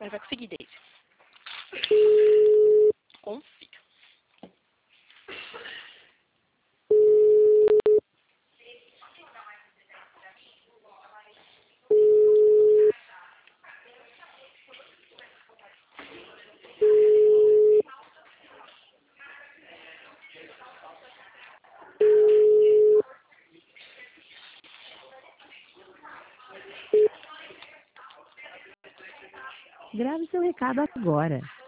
Mas vai conseguir, Daisy. Confia. Grave seu recado agora.